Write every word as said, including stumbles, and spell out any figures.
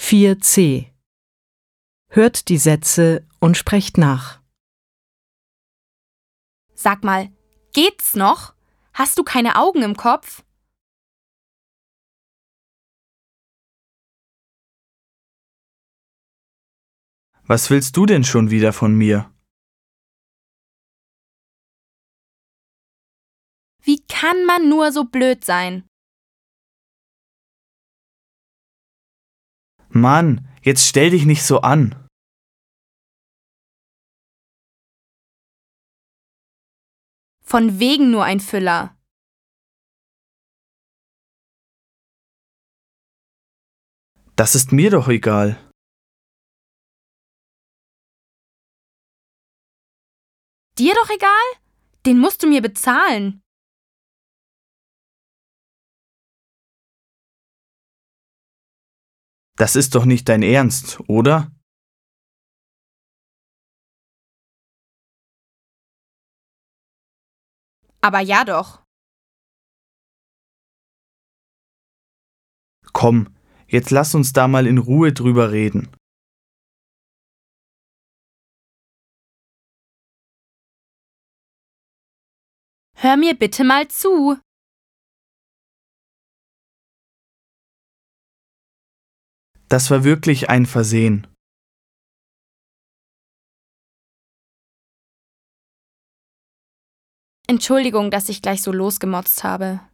vier c. Hört die Sätze und sprecht nach. Sag mal, geht's noch? Hast du keine Augen im Kopf? Was willst du denn schon wieder von mir? Wie kann man nur so blöd sein? Mann, jetzt stell dich nicht so an. Von wegen nur ein Füller. Das ist mir doch egal. Dir doch egal? Den musst du mir bezahlen. Das ist doch nicht dein Ernst, oder? Aber ja doch. Komm, jetzt lass uns da mal in Ruhe drüber reden. Hör mir bitte mal zu. Das war wirklich ein Versehen. Entschuldigung, dass ich gleich so losgemotzt habe.